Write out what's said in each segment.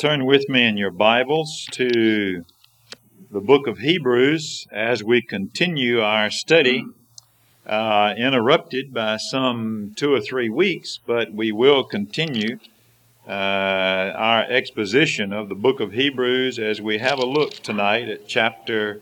Turn with me in your Bibles to the book of Hebrews as we continue our study, interrupted by some 2 or 3 weeks, but we will continue our exposition of the book of Hebrews as we have a look tonight at chapter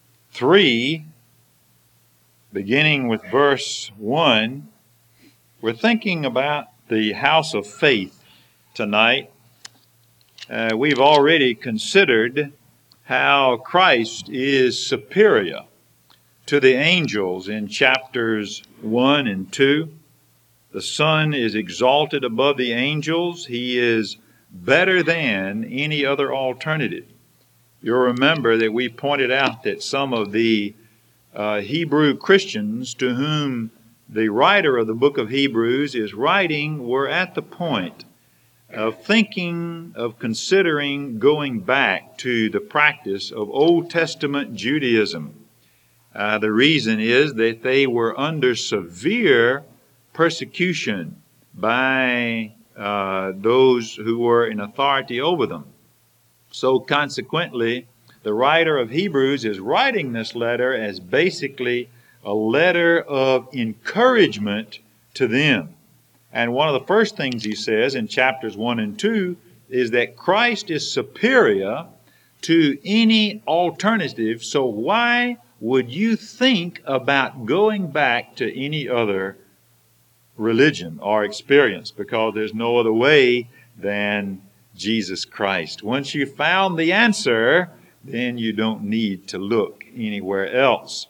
3, beginning with verse 1. We're thinking about the house of faith tonight. We've already considered how Christ is superior to the angels in chapters 1 and 2. The Son is exalted above the angels. He is better than any other alternative. You'll remember that we pointed out that some of the Hebrew Christians to whom the writer of the book of Hebrews is writing were at the point of thinking, of considering going back to the practice of Old Testament Judaism. The reason is that they were under severe persecution by those who were in authority over them. So consequently, the writer of Hebrews is writing this letter as basically a letter of encouragement to them. And one of the first things he says in chapters 1 and 2 is that Christ is superior to any alternative. So why would you think about going back to any other religion or experience? Because there's no other way than Jesus Christ. Once you found the answer, then you don't need to look anywhere else.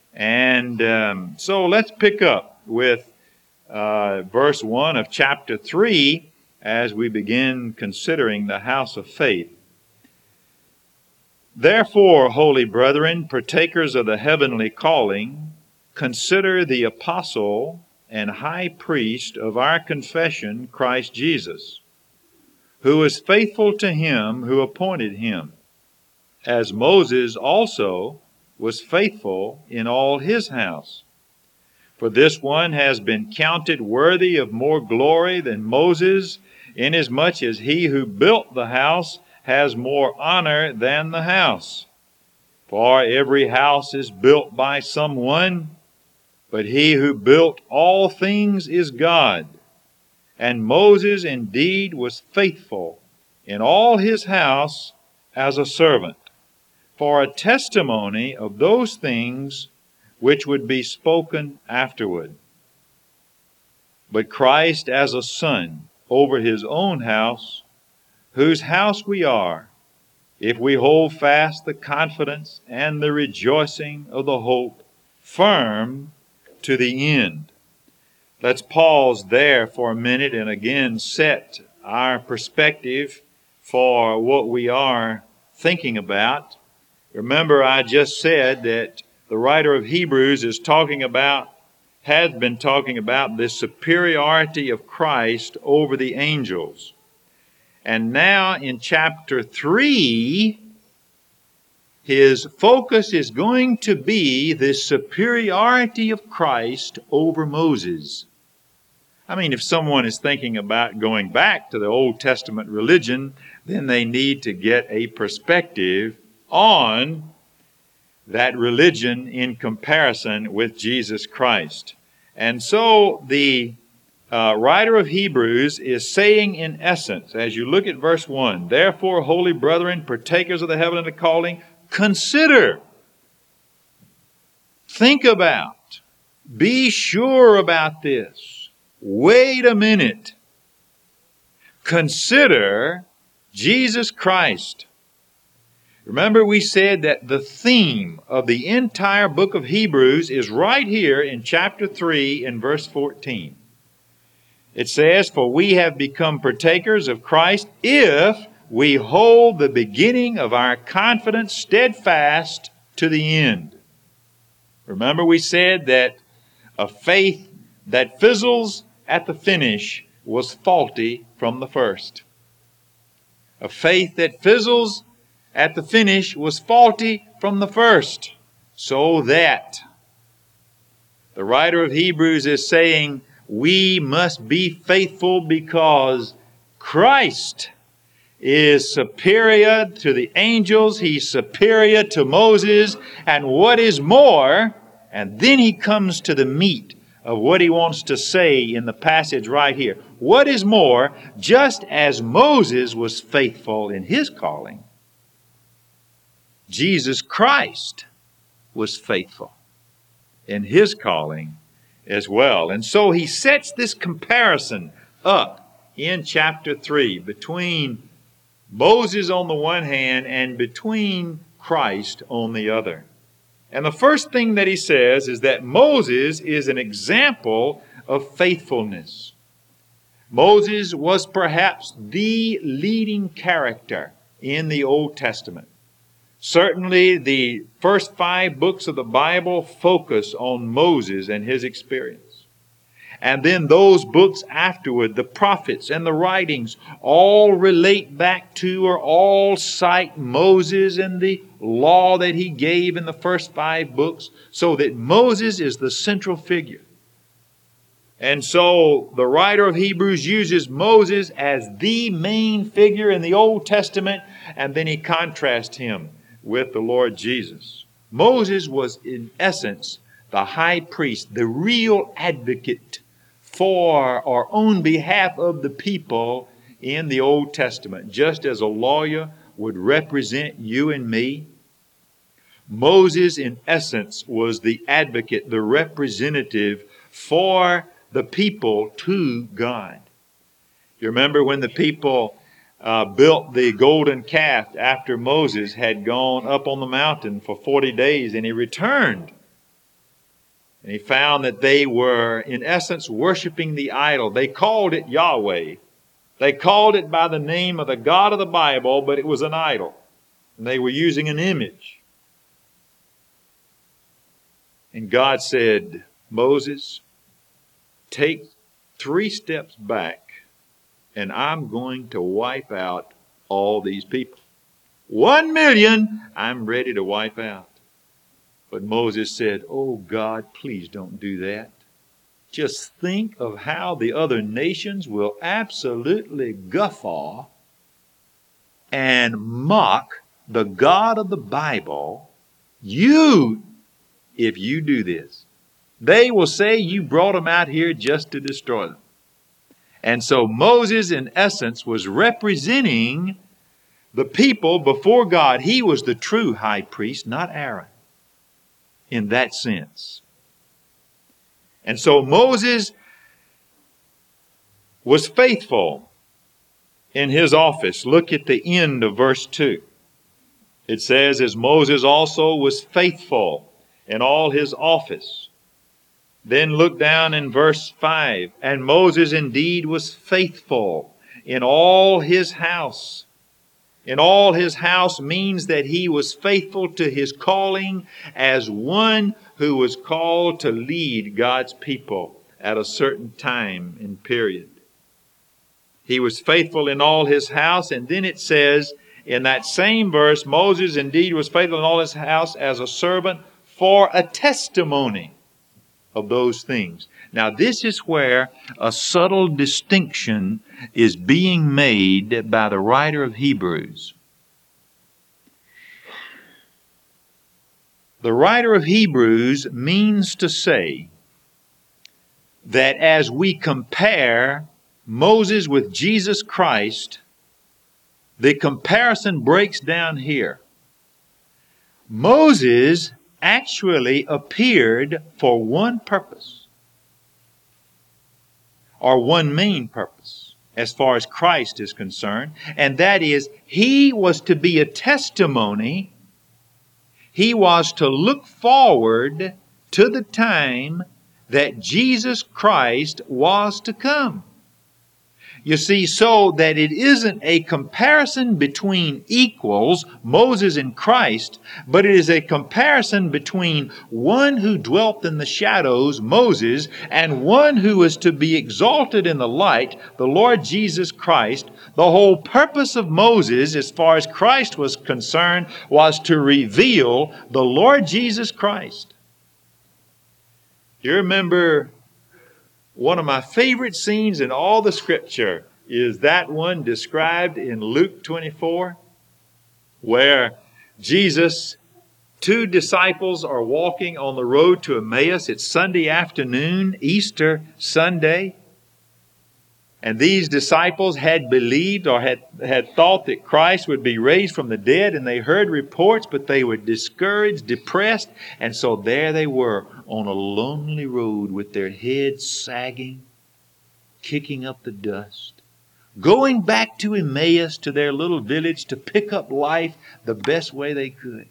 And so let's pick up with verse 1 of chapter 3 as we begin considering the house of faith. Therefore, holy brethren, partakers of the heavenly calling, consider the apostle and high priest of our confession, Christ Jesus, who is faithful to him who appointed him, as Moses also was faithful in all his house. For this one has been counted worthy of more glory than Moses, inasmuch as he who built the house has more honor than the house. For every house is built by someone, but he who built all things is God. And Moses indeed was faithful in all his house as a servant, for a testimony of those things which would be spoken afterward. But Christ as a son over his own house, whose house we are, if we hold fast the confidence and the rejoicing of the hope firm to the end. Let's pause there for a minute and again set our perspective for what we are thinking about. Remember, I just said that the writer of Hebrews has been talking about the superiority of Christ over the angels. And now in chapter 3, his focus is going to be the superiority of Christ over Moses. I mean, if someone is thinking about going back to the Old Testament religion, then they need to get a perspective on that religion in comparison with Jesus Christ. And so the writer of Hebrews is saying in essence, as you look at verse 1, therefore, holy brethren, partakers of the heavenly calling, consider, think about, be sure about this. Wait a minute. Consider Jesus Christ. Remember, we said that the theme of the entire book of Hebrews is right here in chapter 3 and verse 14. It says, for we have become partakers of Christ if we hold the beginning of our confidence steadfast to the end. Remember, we said that a faith that fizzles at the finish was faulty from the first. A faith that fizzles at the finish was faulty from the first. So that the writer of Hebrews is saying we must be faithful because Christ is superior to the angels. He's superior to Moses. And what is more, and then he comes to the meat of what he wants to say in the passage right here. What is more, just as Moses was faithful in his calling, Jesus Christ was faithful in his calling as well. And so he sets this comparison up in chapter 3 between Moses on the one hand and between Christ on the other. And the first thing that he says is that Moses is an example of faithfulness. Moses was perhaps the leading character in the Old Testament. Certainly, the first 5 books of the Bible focus on Moses and his experience. And then those books afterward, the prophets and the writings, all relate back to or all cite Moses and the law that he gave in the first 5 books, so that Moses is the central figure. And so the writer of Hebrews uses Moses as the main figure in the Old Testament, and then he contrasts him with the Lord Jesus. Moses was in essence the high priest, the real advocate for or on behalf of the people in the Old Testament. Just as a lawyer would represent you and me, Moses in essence was the advocate, the representative for the people to God. You remember when the people built the golden calf after Moses had gone up on the mountain for 40 days and he returned. And he found that they were, in essence, worshiping the idol. They called it Yahweh. They called it by the name of the God of the Bible, but it was an idol. And they were using an image. And God said, Moses, take 3 steps back, and I'm going to wipe out all these people. 1 million, I'm ready to wipe out. But Moses said, oh God, please don't do that. Just think of how the other nations will absolutely guffaw and mock the God of the Bible, if you do this. They will say you brought them out here just to destroy them. And so Moses, in essence, was representing the people before God. He was the true high priest, not Aaron, in that sense. And so Moses was faithful in his office. Look at the end of verse 2. It says, as Moses also was faithful in all his office. Then look down in verse 5. And Moses indeed was faithful in all his house. In all his house means that he was faithful to his calling as one who was called to lead God's people at a certain time and period. He was faithful in all his house. And then it says in that same verse, Moses indeed was faithful in all his house as a servant for a testimony of those things. Now this is where a subtle distinction is being made by the writer of Hebrews. The writer of Hebrews means to say that as we compare Moses with Jesus Christ, the comparison breaks down here. Moses actually appeared for one purpose, or one main purpose, as far as Christ is concerned, and that is he was to be a testimony. He was to look forward to the time that Jesus Christ was to come. You see, so that it isn't a comparison between equals, Moses and Christ, but it is a comparison between one who dwelt in the shadows, Moses, and one who is to be exalted in the light, the Lord Jesus Christ. The whole purpose of Moses, as far as Christ was concerned, was to reveal the Lord Jesus Christ. You remember one of my favorite scenes in all the Scripture Is that one described in Luke 24, where Jesus, two disciples are walking on the road to Emmaus. It's Sunday afternoon, Easter Sunday. And these disciples had believed or had thought that Christ would be raised from the dead, and they heard reports, but they were discouraged, depressed, and so there they were on a lonely road with their heads sagging, kicking up the dust, going back to Emmaus, to their little village, to pick up life the best way they could.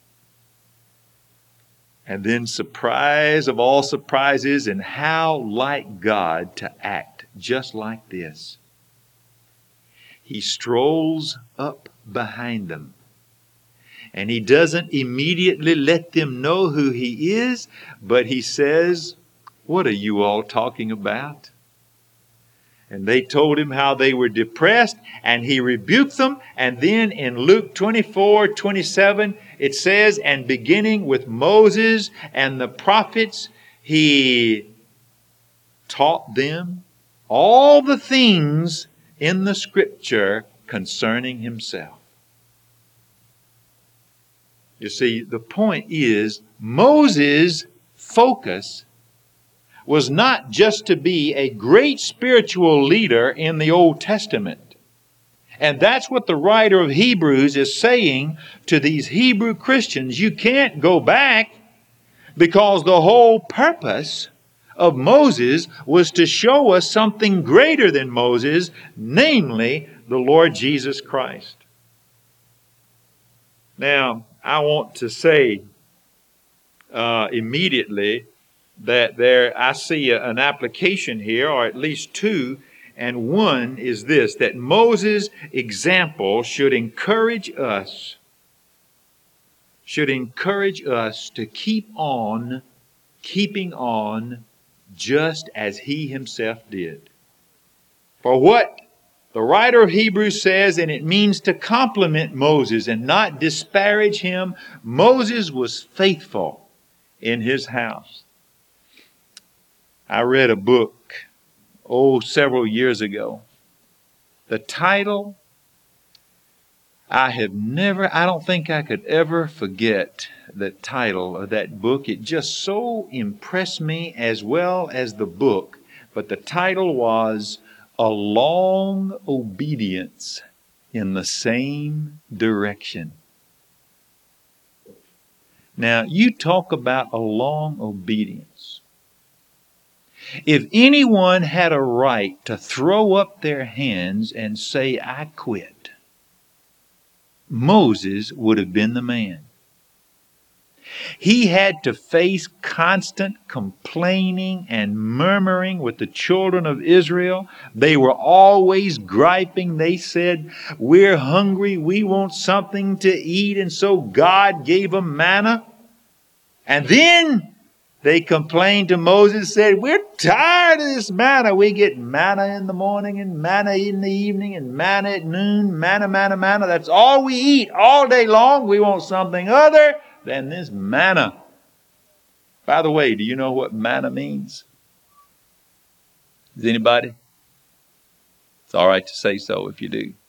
And then, surprise of all surprises, and how like God to act just like this. He strolls up behind them. And he doesn't immediately let them know who he is, but he says, "What are you all talking about?" And they told him how they were depressed, and he rebuked them. And then in Luke 24:27, it says, and beginning with Moses and the prophets, he taught them all the things in the Scripture concerning himself. You see, the point is, Moses' focus was not just to be a great spiritual leader in the Old Testament. And that's what the writer of Hebrews is saying to these Hebrew Christians. You can't go back, because the whole purpose of Moses was to show us something greater than Moses, namely the Lord Jesus Christ. Now, I want to say immediately that I see an application here, or at least two, and one is this, that Moses' example should encourage us to keep on keeping on just as he himself did. For what the writer of Hebrews says, and it means to compliment Moses and not disparage him, Moses was faithful in his house. I read a book, several years ago. The title, I don't think I could ever forget the title of that book. It just so impressed me, as well as the book. But the title was A Long Obedience in the Same Direction. Now, you talk about a long obedience. If anyone had a right to throw up their hands and say, "I quit," Moses would have been the man. He had to face constant complaining and murmuring with the children of Israel. They were always griping. They said, "We're hungry. We want something to eat." And so God gave them manna. And then they complained to Moses, said, "We're tired of this manna. We get manna in the morning and manna in the evening and manna at noon, manna. That's all we eat all day long. We want something other than this manna." By the way, do you know what manna means? Does anybody? It's all right to say so if you do.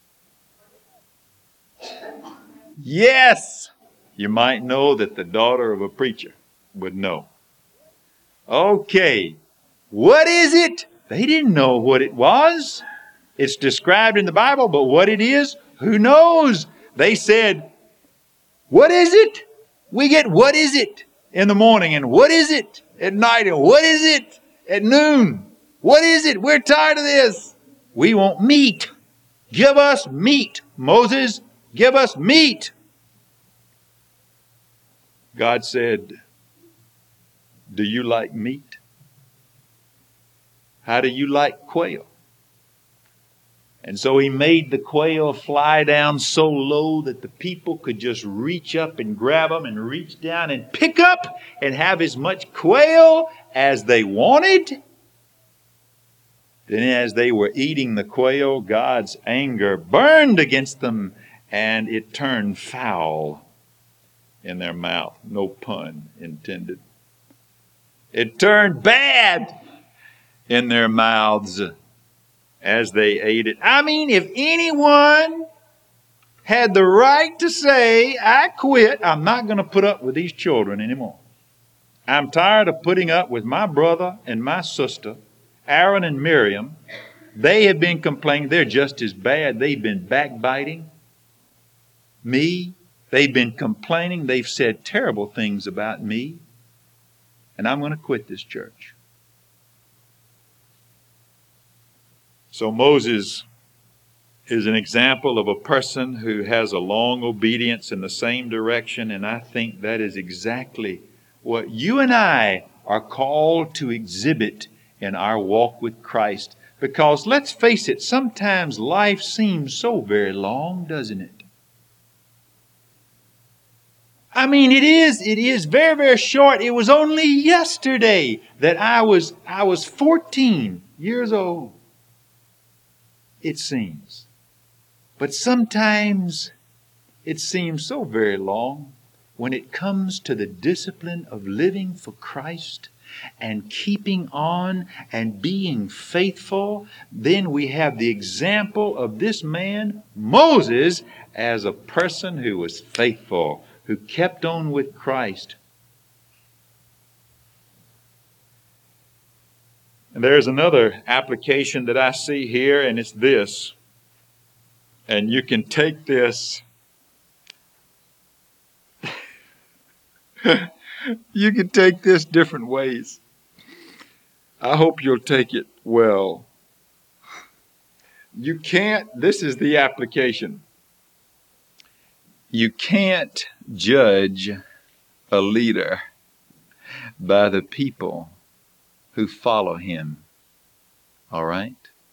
Yes! You might know that the daughter of a preacher would know. Okay, what is it? They didn't know what it was. It's described in the Bible, but what it is, who knows? They said, "What is it? We get what is it in the morning, and what is it at night, and what is it at noon? What is it? We're tired of this. We want meat. Give us meat, Moses. Give us meat." God said, "Do you like meat? How do you like quail?" And so he made the quail fly down so low that the people could just reach up and grab them and reach down and pick up and have as much quail as they wanted. Then as they were eating the quail, God's anger burned against them, and it turned foul in their mouth. No pun intended. It turned bad in their mouths. as they ate it. I mean, if anyone had the right to say, I quit, I'm not going to put up with these children anymore. I'm tired of putting up with my brother and my sister, Aaron and Miriam. They have been complaining. They're just as bad. They've been backbiting me. They've been complaining. They've said terrible things about me. And I'm going to quit this church. So Moses is an example of a person who has a long obedience in the same direction. And I think that is exactly what you and I are called to exhibit in our walk with Christ. Because let's face it, sometimes life seems so very long, doesn't it? I mean, it is very, very short. It was only yesterday that I was 14 years old, it seems. But sometimes it seems so very long when it comes to the discipline of living for Christ and keeping on and being faithful. Then we have the example of this man, Moses, as a person who was faithful, who kept on with Christ. And there's another application that I see here, and it's this. And you can take this. You can take this different ways. I hope you'll take it well. You can't, this is the application. You can't judge a leader by the people who follow him. All right?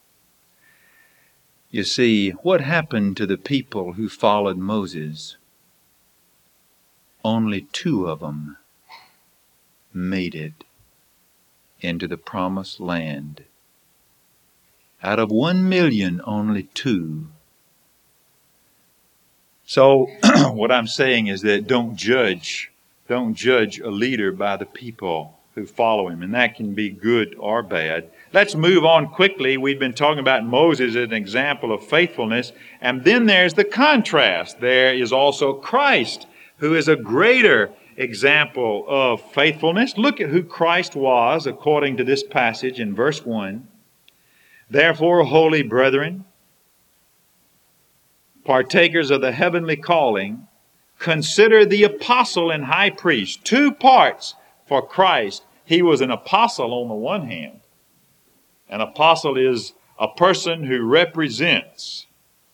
You see, what happened to the people who followed Moses? Only 2 of them made it into the promised land. Out of 1 million, only 2. So what I'm saying is that don't judge a leader by the people who follow him. And that can be good or bad. Let's move on quickly. We've been talking about Moses as an example of faithfulness. And then there's the contrast. There is also Christ, who is a greater example of faithfulness. Look at who Christ was according to this passage in verse 1. Therefore, holy brethren, partakers of the heavenly calling, consider the apostle and high priest. 2 parts for Christ. He was an apostle on the one hand. An apostle is a person who represents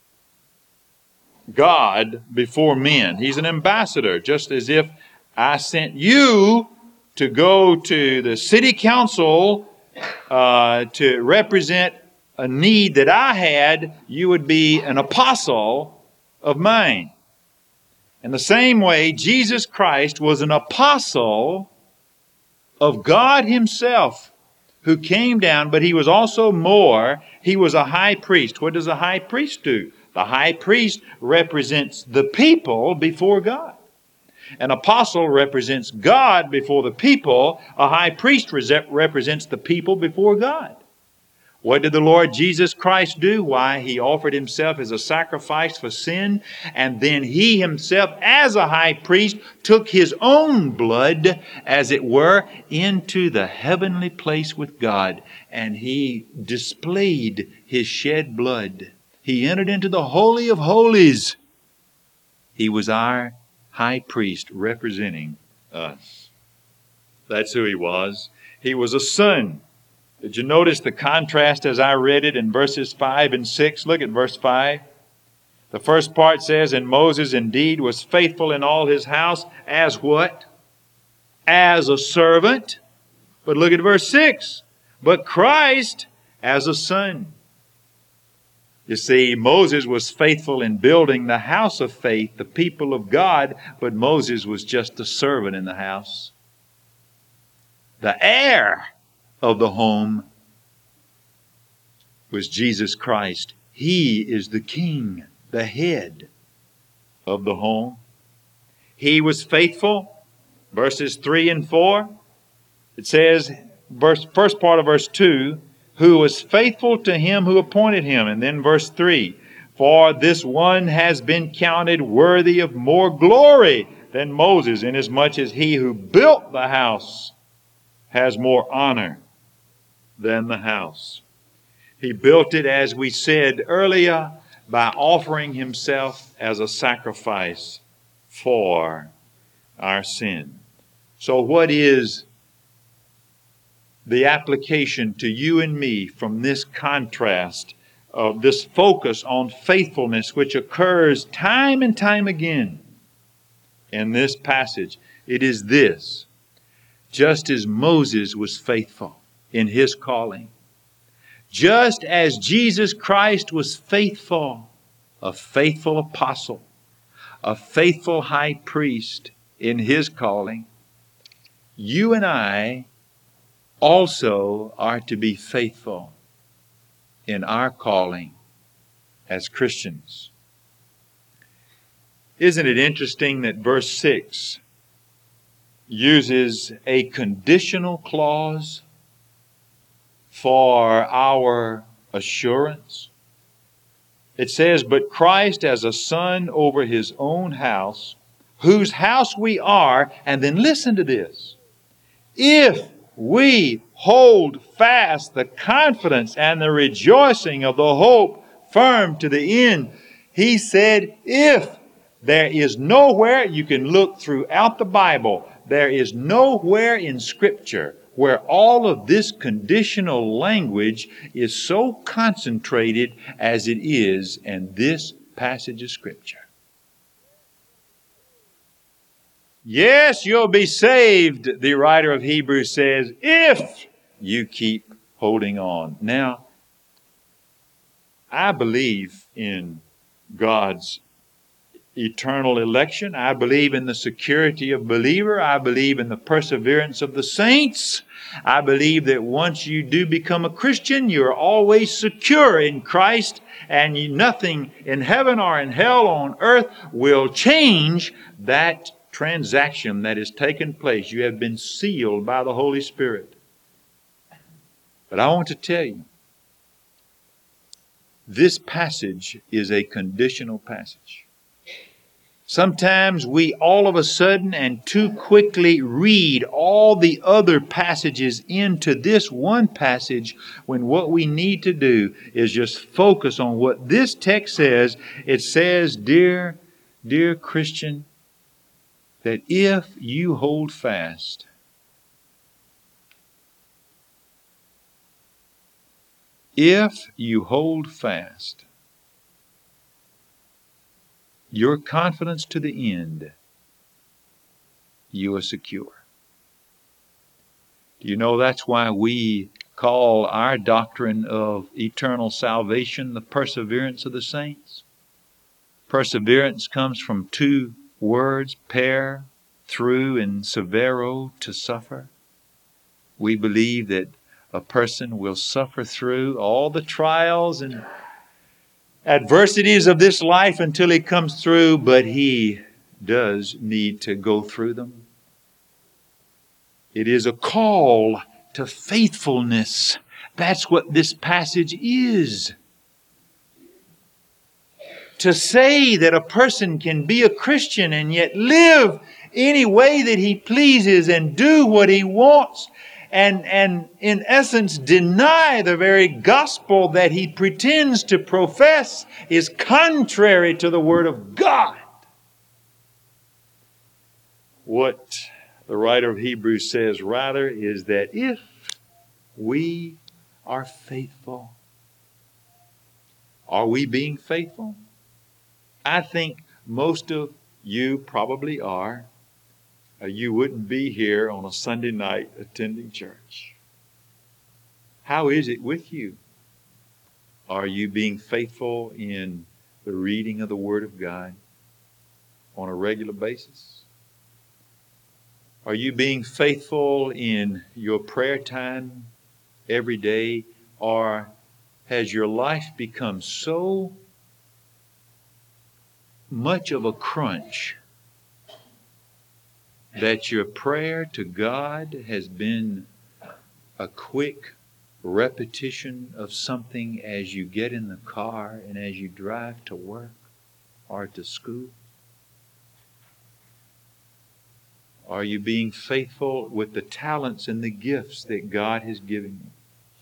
God before men. He's an ambassador, just as if I sent you to go to the city council to represent a need that I had. You would be an apostle of mine. In the same way, Jesus Christ was an apostle of God himself, who came down, but he was also more. He was a high priest. What does a high priest do? The high priest represents the people before God. An apostle represents God before the people. A high priest represents the people before God. What did the Lord Jesus Christ do? Why, he offered himself as a sacrifice for sin, and then he himself, as a high priest, took his own blood, as it were, into the heavenly place with God, and he displayed his shed blood. He entered into the Holy of Holies. He was our high priest representing us. That's who he was. He was a son. Did you notice the contrast as I read it in verses 5 and 6? Look at verse 5. The first part says, and Moses indeed was faithful in all his house as what? As a servant. But look at verse 6. But Christ as a son. You see, Moses was faithful in building the house of faith, the people of God, but Moses was just a servant in the house. The heir of the home was Jesus Christ. He is the king, the head of the home. He was faithful. Verses 3 and 4. It says, first part of verse 2, who was faithful to him who appointed him. And then verse 3, for this one has been counted worthy of more glory than Moses, inasmuch as he who built the house has more honor than the house. He built it, as we said earlier, by offering himself as a sacrifice for our sin. So what is the application to you and me from this contrast of this focus on faithfulness, which occurs time and time again in this passage? It is this: just as Moses was faithful in his calling, just as Jesus Christ was faithful, a faithful apostle, a faithful high priest in his calling, you and I also are to be faithful in our calling as Christians. Isn't it interesting that verse 6 uses a conditional clause for our assurance? It says, but Christ as a son over his own house, whose house we are, and then listen to this, if we hold fast the confidence and the rejoicing of the hope firm to the end. He said, if. There is nowhere, you can look throughout the Bible, there is nowhere in Scripture where all of this conditional language is so concentrated as it is in this passage of Scripture. Yes, you'll be saved, the writer of Hebrews says, if you keep holding on. Now, I believe in God's eternal election. I believe in the security of believer. I believe in the perseverance of the saints. I believe that once you do become a Christian, you're always secure in Christ, and nothing in heaven or in hell or on earth will change that transaction that has taken place. You have been sealed by the Holy Spirit. But I want to tell you, this passage is a conditional passage. Sometimes we all of a sudden and too quickly read all the other passages into this one passage, when what we need to do is just focus on what this text says. It says, dear Christian, that if you hold fast, your confidence to the end, you are secure. Do you know that's why we call our doctrine of eternal salvation the perseverance of the saints? Perseverance comes from two words, per, through, and severo, to suffer. We believe that a person will suffer through all the trials and adversities of this life until he comes through, but he does need to go through them. It is a call to faithfulness. That's what this passage is. To say that a person can be a Christian and yet live any way that he pleases and do what he wants, and in essence deny the very gospel that he pretends to profess, is contrary to the Word of God. What the writer of Hebrews says rather is that if we are faithful, are we being faithful? I think most of you probably are. You wouldn't be here on a Sunday night attending church. How is it with you? Are you being faithful in the reading of the Word of God on a regular basis? Are you being faithful in your prayer time every day? Or has your life become so much of a crunch that your prayer to God has been a quick repetition of something as you get in the car and as you drive to work or to school? Are you being faithful with the talents and the gifts that God has given you?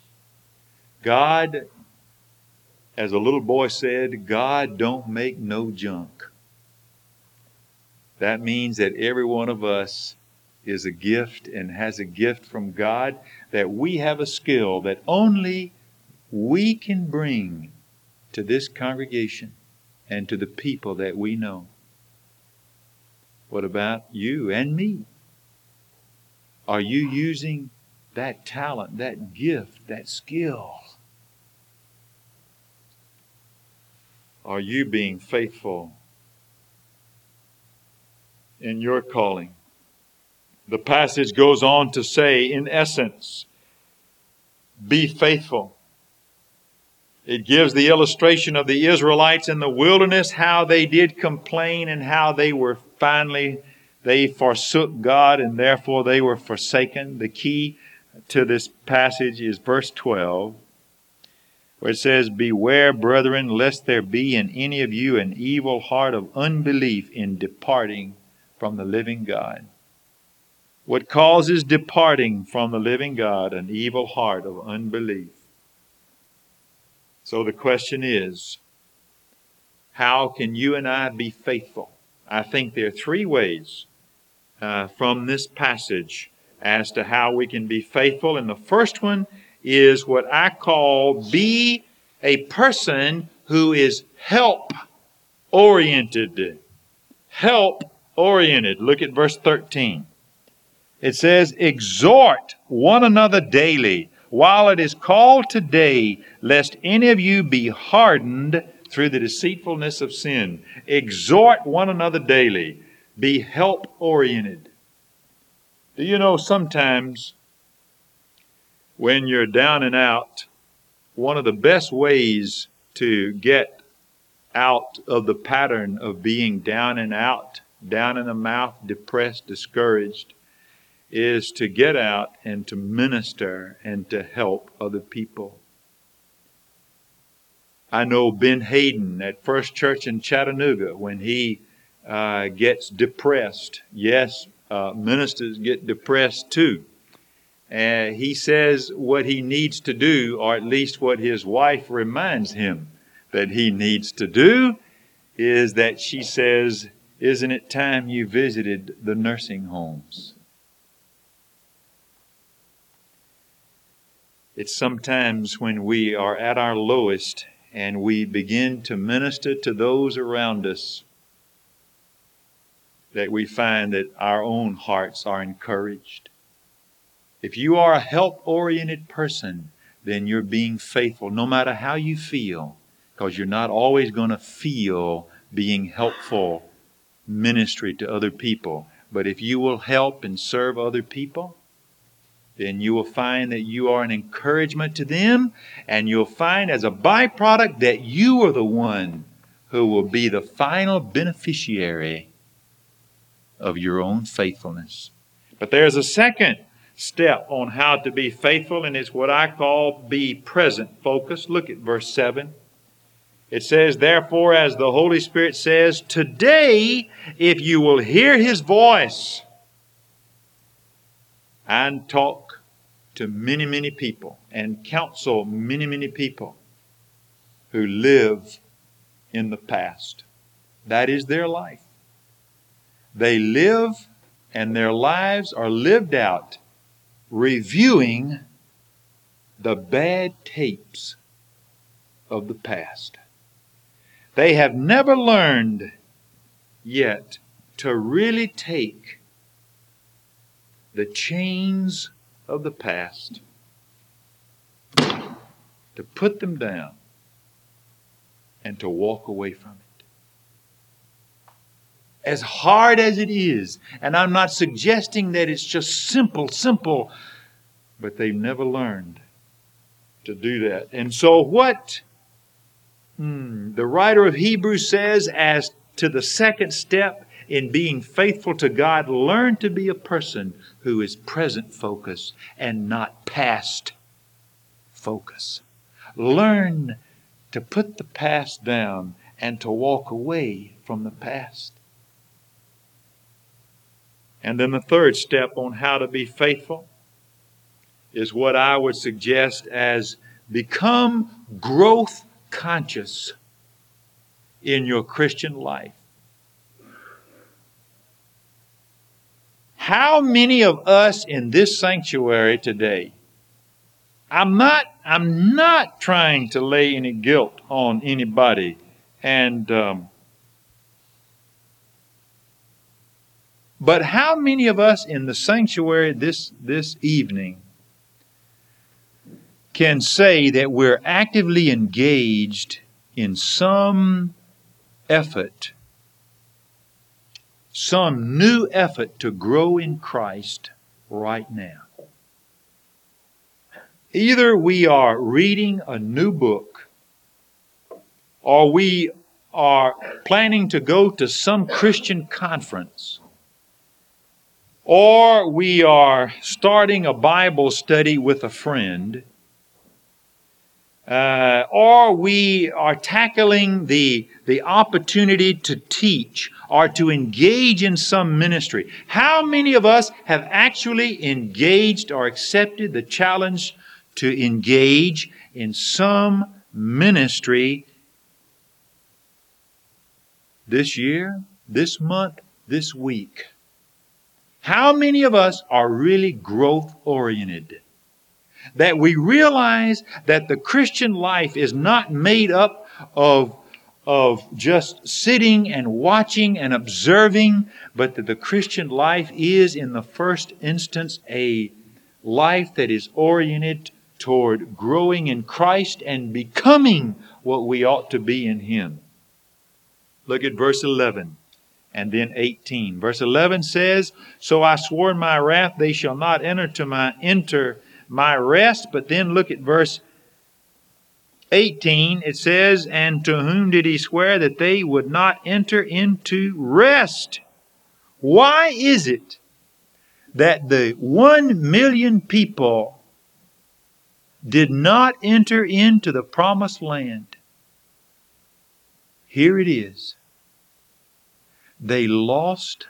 God, as a little boy said, God don't make no junk. That means that every one of us is a gift and has a gift from God, that we have a skill that only we can bring to this congregation and to the people that we know. What about you and me? Are you using that talent, that gift, that skill? Are you being faithful in your calling? The passage goes on to say, in essence, be faithful. It gives the illustration of the Israelites in the wilderness, how they did complain and how they forsook God and therefore they were forsaken. The key to this passage is verse 12, where it says, beware, brethren, lest there be in any of you an evil heart of unbelief in departing from the living God. What causes departing from the living God? An evil heart of unbelief. So the question is, how can you and I be faithful? I think there are three ways from this passage as to how we can be faithful. And the first one is what I call be a person who is help-oriented. Help-oriented. Look at verse 13. It says, exhort one another daily, while it is called today, lest any of you be hardened through the deceitfulness of sin. Exhort one another daily. Be help-oriented. Do you know sometimes when you're down and out, one of the best ways to get out of the pattern of being down and out, down in the mouth, depressed, discouraged, is to get out and to minister and to help other people. I know Ben Hayden at First Church in Chattanooga, when he gets depressed. Yes, ministers get depressed too. And he says what he needs to do, or at least what his wife reminds him that he needs to do, is that she says, isn't it time you visited the nursing homes? It's sometimes when we are at our lowest and we begin to minister to those around us that we find that our own hearts are encouraged. If you are a help-oriented person, then you're being faithful no matter how you feel, because you're not always going to feel being helpful ministry to other people. But if you will help and serve other people, then you will find that you are an encouragement to them, and you'll find as a byproduct that you are the one who will be the final beneficiary of your own faithfulness. But there's a second step on how to be faithful, and it's what I call be present focused. Look at verse 7. It says, therefore, as the Holy Spirit says, today, if you will hear His voice and talk to many, many people and counsel many, many people who live in the past. That is their life. They live, and their lives are lived out reviewing the bad tapes of the past. They have never learned yet to really take the chains of the past, to put them down and to walk away from it. As hard as it is, and I'm not suggesting that it's just simple, but they've never learned to do that. And so what the writer of Hebrews says as to the second step in being faithful to God, learn to be a person who is present focused and not past focus. Learn to put the past down and to walk away from the past. And then the third step on how to be faithful is what I would suggest as become growth conscious in your Christian life. How many of us in this sanctuary today, I'm not trying to lay any guilt on anybody, but how many of us in the sanctuary this evening can say that we're actively engaged in some effort, some new effort to grow in Christ right now? Either we are reading a new book, or we are planning to go to some Christian conference, or we are starting a Bible study with a friend, or we are tackling the opportunity to teach or to engage in some ministry. How many of us have actually engaged or accepted the challenge to engage in some ministry this year, this month, this week? How many of us are really growth-oriented? That we realize that the Christian life is not made up of just sitting and watching and observing, but that the Christian life is, in the first instance, a life that is oriented toward growing in Christ and becoming what we ought to be in Him. Look at verse 11 and then 18. Verse 11 says, "So I swore in my wrath, they shall not enter my rest." But then look at verse 18. It says, "And to whom did He swear that they would not enter into rest?" Why is it that the 1 million people did not enter into the promised land? Here it is. They lost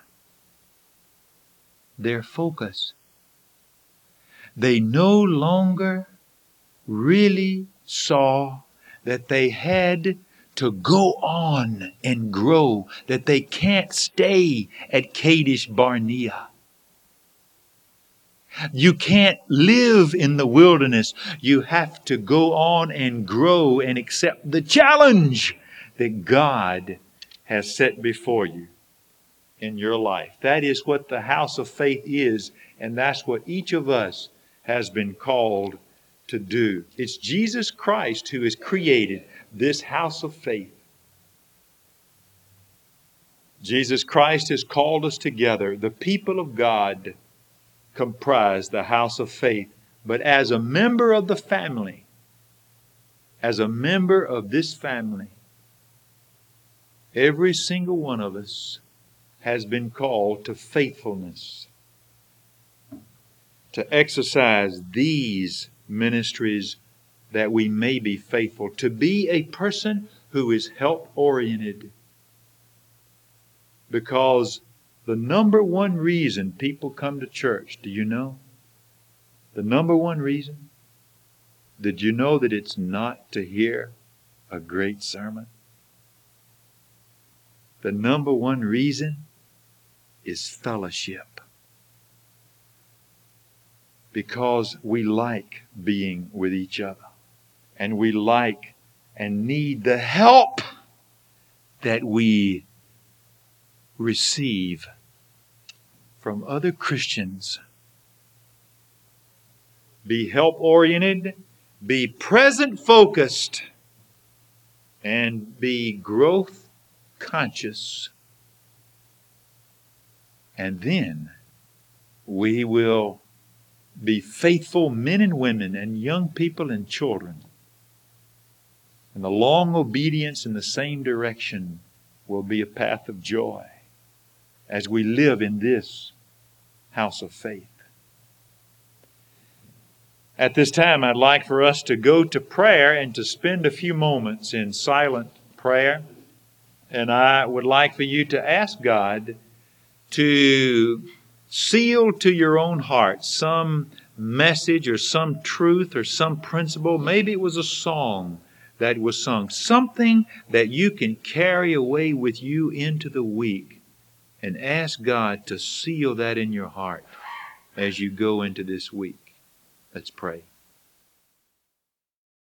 their focus. They no longer really saw that they had to go on and grow, that they can't stay at Kadesh Barnea. You can't live in the wilderness. You have to go on and grow and accept the challenge that God has set before you in your life. That is what the house of faith is, and that's what each of us has been called to do. It's Jesus Christ who has created this house of faith. Jesus Christ has called us together. The people of God comprise the house of faith. But as a member of the family, as a member of this family, every single one of us has been called to faithfulness, to exercise these ministries that we may be faithful, to be a person who is help-oriented. Because the number one reason people come to church, do you know? The number one reason? Did you know that it's not to hear a great sermon? The number one reason is fellowship. Because we like being with each other. And we like and need the help that we receive from other Christians. Be help-oriented, be present-focused, and be growth-conscious. And then we will be faithful men and women and young people and children. And the long obedience in the same direction will be a path of joy as we live in this house of faith. At this time, I'd like for us to go to prayer and to spend a few moments in silent prayer. And I would like for you to ask God to seal to your own heart some message or some truth or some principle. Maybe it was a song that was sung, something that you can carry away with you into the week, and ask God to seal that in your heart as you go into this week. Let's pray.